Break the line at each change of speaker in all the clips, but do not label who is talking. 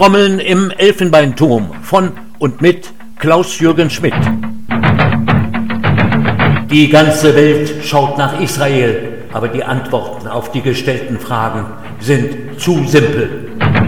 Trommeln im Elfenbeinturm von und mit Klaus-Jürgen Schmidt. Die ganze Welt schaut nach Israel, aber die Antworten auf die gestellten Fragen sind zu simpel.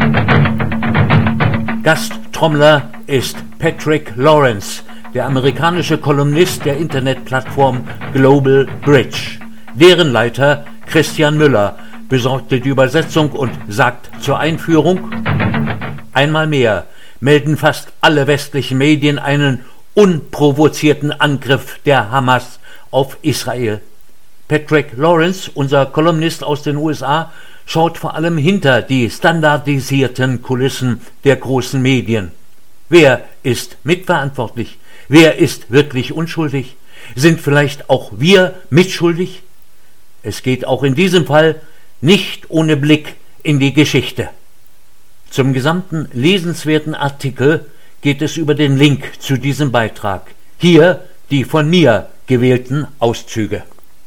Gasttrommler ist Patrick Lawrence, der amerikanische Kolumnist der Internetplattform Global Bridge. Deren Leiter Christian Müller besorgte die Übersetzung und sagt zur Einführung: Einmal mehr melden fast alle westlichen Medien einen unprovozierten Angriff der Hamas auf Israel. Patrick Lawrence, unser Kolumnist aus den USA, schaut vor allem hinter die standardisierten Kulissen der großen Medien. Wer ist mitverantwortlich? Wer ist wirklich unschuldig? Sind vielleicht auch wir mitschuldig? Es geht auch in diesem Fall nicht ohne Blick in die Geschichte. Zum gesamten lesenswerten Artikel geht es über den Link zu diesem Beitrag. Hier die von mir gewählten Auszüge.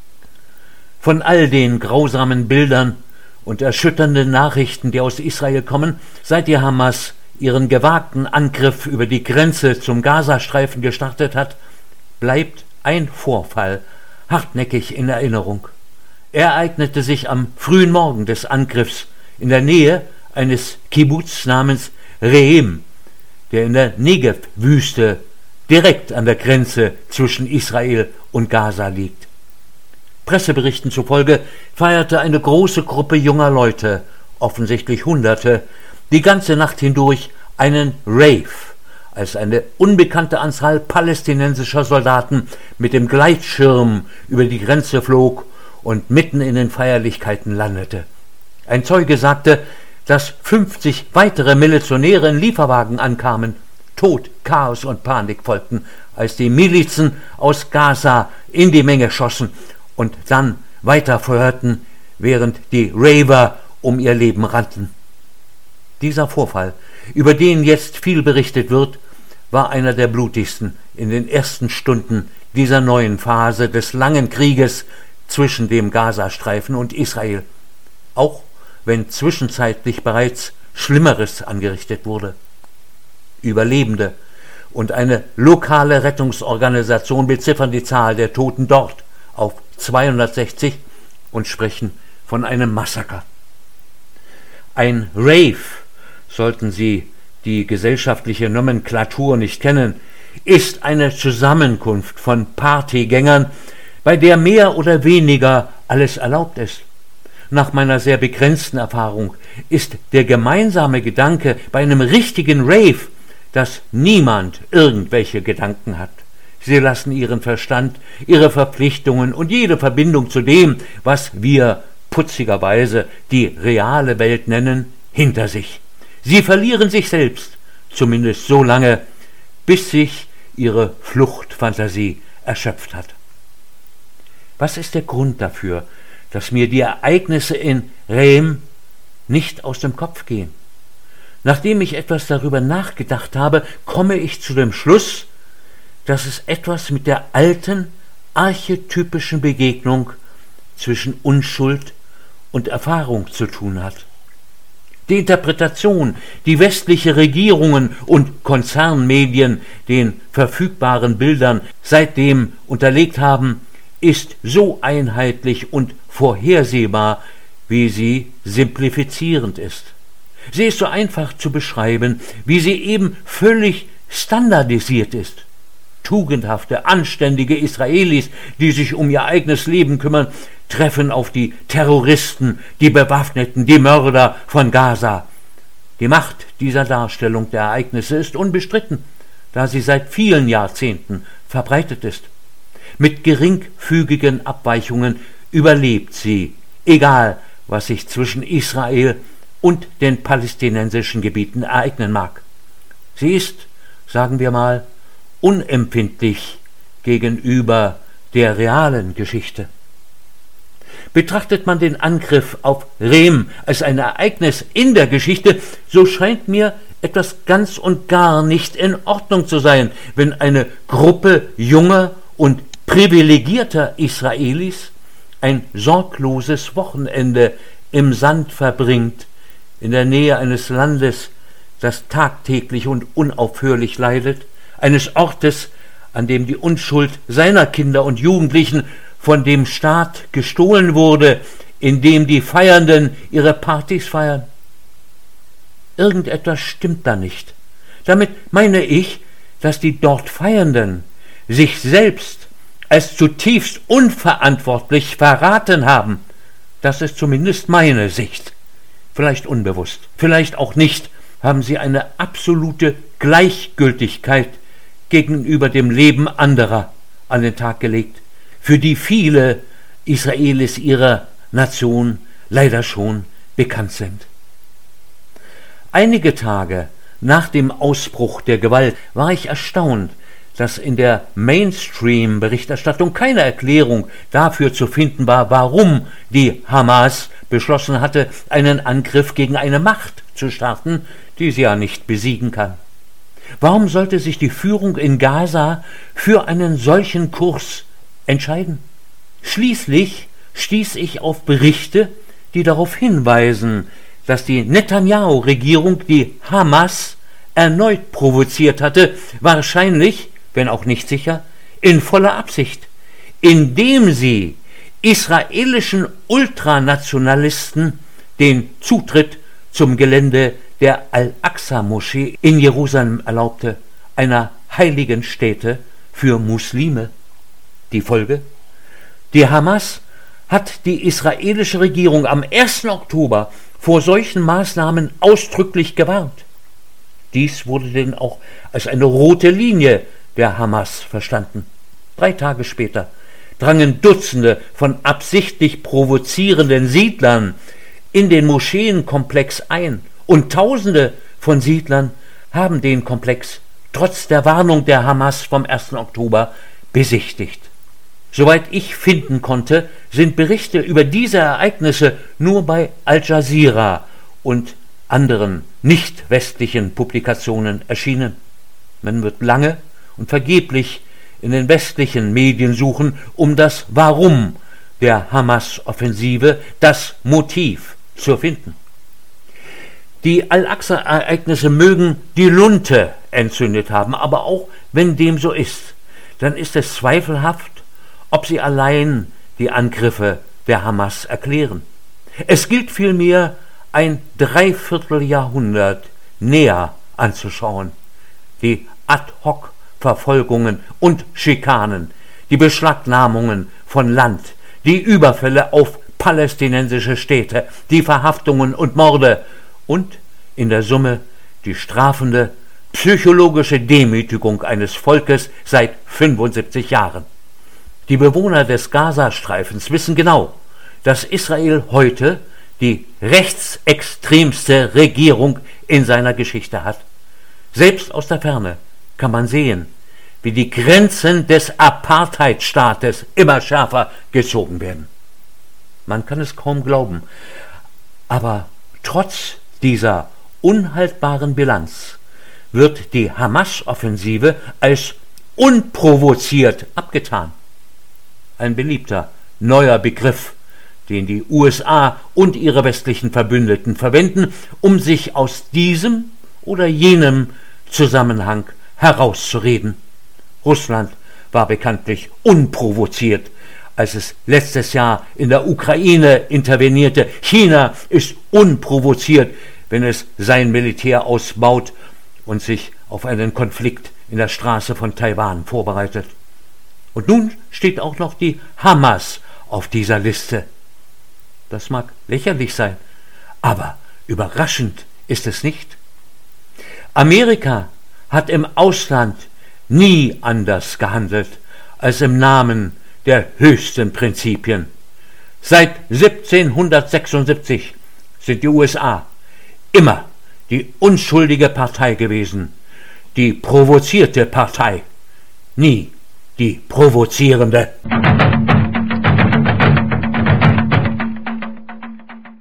Von all den grausamen Bildern und erschütternden Nachrichten, die aus Israel kommen, seit die Hamas ihren gewagten Angriff über die Grenze zum Gazastreifen gestartet hat, bleibt ein Vorfall hartnäckig in Erinnerung. Er ereignete sich am frühen Morgen des Angriffs in der Nähe eines Kibbuz namens Rehem, der in der Negev-Wüste direkt an der Grenze zwischen Israel und Gaza liegt. Presseberichten zufolge feierte eine große Gruppe junger Leute, offensichtlich Hunderte, die ganze Nacht hindurch einen Rave, als eine unbekannte Anzahl palästinensischer Soldaten mit dem Gleitschirm über die Grenze flog und mitten in den Feierlichkeiten landete. Ein Zeuge sagte, dass 50 weitere Milizionäre in Lieferwagen ankamen. Tod, Chaos und Panik folgten, als die Milizen aus Gaza in die Menge schossen und dann weiter feuerten, während die Raver um ihr Leben rannten. Dieser Vorfall, über den jetzt viel berichtet wird, war einer der blutigsten in den ersten Stunden dieser neuen Phase des langen Krieges zwischen dem Gazastreifen und Israel, auch wenn zwischenzeitlich bereits Schlimmeres angerichtet wurde. Überlebende und eine lokale Rettungsorganisation beziffern die Zahl der Toten dort auf 260 und sprechen von einem Massaker. Ein Rave, sollten Sie die gesellschaftliche Nomenklatur nicht kennen, ist eine Zusammenkunft von Partygängern, bei der mehr oder weniger alles erlaubt ist. Nach meiner sehr begrenzten Erfahrung ist der gemeinsame Gedanke bei einem richtigen Rave, dass niemand irgendwelche Gedanken hat. Sie lassen ihren Verstand, ihre Verpflichtungen und jede Verbindung zu dem, was wir putzigerweise die reale Welt nennen, hinter sich. Sie verlieren sich selbst, zumindest so lange, bis sich ihre Fluchtfantasie erschöpft hat. Was ist der Grund dafür, dass mir die Ereignisse in Rehem nicht aus dem Kopf gehen? Nachdem ich etwas darüber nachgedacht habe, komme ich zu dem Schluss, dass es etwas mit der alten, archetypischen Begegnung zwischen Unschuld und Erfahrung zu tun hat. Die Interpretation, die westliche Regierungen und Konzernmedien den verfügbaren Bildern seitdem unterlegt haben, ist so einheitlich und vorhersehbar, wie sie simplifizierend ist. Sie ist so einfach zu beschreiben, wie sie eben völlig standardisiert ist. Tugendhafte, anständige Israelis, die sich um ihr eigenes Leben kümmern, treffen auf die Terroristen, die Bewaffneten, die Mörder von Gaza. Die Macht dieser Darstellung der Ereignisse ist unbestritten, da sie seit vielen Jahrzehnten verbreitet ist. Mit geringfügigen Abweichungen überlebt sie, egal was sich zwischen Israel und den palästinensischen Gebieten ereignen mag. Sie ist, sagen wir mal, unempfindlich gegenüber der realen Geschichte. Betrachtet man den Angriff auf Rehem als ein Ereignis in der Geschichte, so scheint mir etwas ganz und gar nicht in Ordnung zu sein, wenn eine Gruppe junger und privilegierter Israelis ein sorgloses Wochenende im Sand verbringt, in der Nähe eines Landes, das tagtäglich und unaufhörlich leidet, eines Ortes, an dem die Unschuld seiner Kinder und Jugendlichen von dem Staat gestohlen wurde, in dem die Feiernden ihre Partys feiern? Irgendetwas stimmt da nicht. Damit meine ich, dass die dort Feiernden sich selbst als zutiefst unverantwortlich verraten haben. Das ist zumindest meine Sicht. Vielleicht unbewusst, vielleicht auch nicht, haben sie eine absolute Gleichgültigkeit gegenüber dem Leben anderer an den Tag gelegt, für die viele Israelis ihrer Nation leider schon bekannt sind. Einige Tage nach dem Ausbruch der Gewalt war ich erstaunt, dass in der Mainstream-Berichterstattung keine Erklärung dafür zu finden war, warum die Hamas beschlossen hatte, einen Angriff gegen eine Macht zu starten, die sie ja nicht besiegen kann. Warum sollte sich die Führung in Gaza für einen solchen Kurs entscheiden? Schließlich stieß ich auf Berichte, die darauf hinweisen, dass die Netanyahu-Regierung die Hamas erneut provoziert hatte, wahrscheinlich, wenn auch nicht sicher, in voller Absicht, indem sie israelischen Ultranationalisten den Zutritt zum Gelände der Al-Aqsa-Moschee in Jerusalem erlaubte, einer heiligen Stätte für Muslime. Die Folge? Die Hamas hat die israelische Regierung am 1. Oktober vor solchen Maßnahmen ausdrücklich gewarnt. Dies wurde denn auch als eine rote Linie der Hamas verstanden. 3 Tage später drangen Dutzende von absichtlich provozierenden Siedlern in den Moscheenkomplex ein und Tausende von Siedlern haben den Komplex trotz der Warnung der Hamas vom 1. Oktober besichtigt. Soweit ich finden konnte, sind Berichte über diese Ereignisse nur bei Al Jazeera und anderen nicht-westlichen Publikationen erschienen. Man wird lange und vergeblich in den westlichen Medien suchen, um das Warum der Hamas-Offensive, das Motiv zu finden. Die Al-Aqsa-Ereignisse mögen die Lunte entzündet haben, aber auch wenn dem so ist, dann ist es zweifelhaft, ob sie allein die Angriffe der Hamas erklären. Es gilt vielmehr, ein Dreivierteljahrhundert näher anzuschauen. Die Ad-hoc-Verfolgungen und Schikanen, die Beschlagnahmungen von Land, die Überfälle auf palästinensische Städte, die Verhaftungen und Morde und in der Summe die strafende psychologische Demütigung eines Volkes seit 75 Jahren. Die Bewohner des Gazastreifens wissen genau, dass Israel heute die rechtsextremste Regierung in seiner Geschichte hat. Selbst aus der Ferne kann man sehen, wie die Grenzen des Apartheidstaates immer schärfer gezogen werden. Man kann es kaum glauben, aber trotz dieser unhaltbaren Bilanz wird die Hamas-Offensive als unprovoziert abgetan. Ein beliebter neuer Begriff, den die USA und ihre westlichen Verbündeten verwenden, um sich aus diesem oder jenem Zusammenhang herauszureden. Russland war bekanntlich unprovoziert, als es letztes Jahr in der Ukraine intervenierte. China ist unprovoziert, wenn es sein Militär ausbaut und sich auf einen Konflikt in der Straße von Taiwan vorbereitet. Und nun steht auch noch die Hamas auf dieser Liste. Das mag lächerlich sein, aber überraschend ist es nicht. Amerika hat im Ausland nie anders gehandelt als im Namen der höchsten Prinzipien. Seit 1776 sind die USA immer die unschuldige Partei gewesen, die provozierte Partei, nie die provozierende.